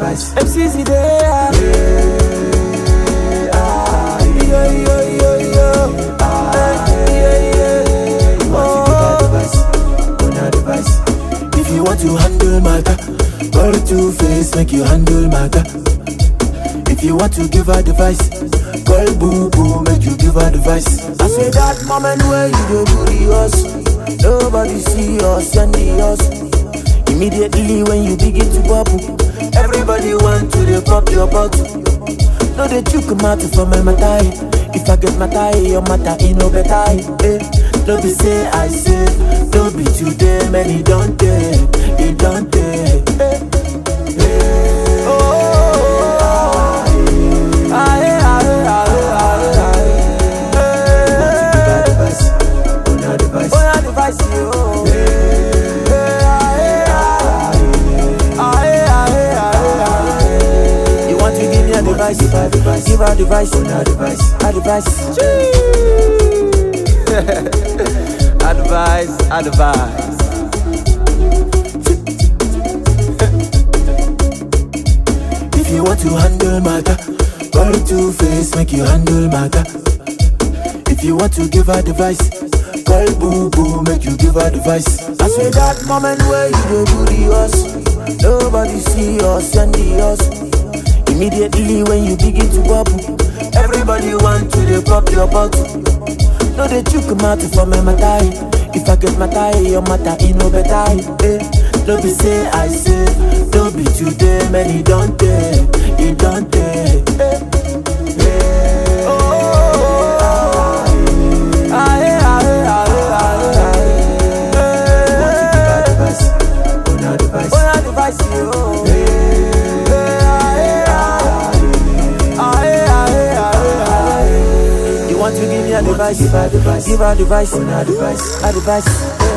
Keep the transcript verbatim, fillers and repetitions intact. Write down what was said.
advice. M C Z there. Yeah, ah, Yo, yo, yo, yo. ah, Yeah, yeah. you want to give advice, on advice. If you want to handle matter, call Two Face make you handle matter. If you want to give advice, call Boo Boo make you give advice. I say that moment where you go do the hustle, nobody see us and the hustle. Immediately when you begin to bubble, everybody want to dey pop your bottle. No dey chook mouth for my matter. If I get matter, your matter e no better. Eh? No be say I say, no be today, many don't take, it don't take. Eh? Eh? Oh, aye, aye, aye, aye, aye. Advice, on advice. Oh, advice, yo. Advice, give advice, give advice, advice, advice, advice, advice. If you want to handle matter, call Two Face make you handle matter. If you want to give advice, call Boo Boo make you give advice. I say that moment where you go do the hustle, nobody see us and the hustle. Immediately when you begin to bubble, everybody want to dey pop your bottle. No dey chook mouth for my matter. If I get matter, your matter e no better. Eh? No be say I say, no be today, many don't take, it don't take. Eh? Eh? Oh, aye, aye, aye, aye, aye. Advice, on advice, on advice, yo. You want to give me advice, give advice, give advice, on advice. advice.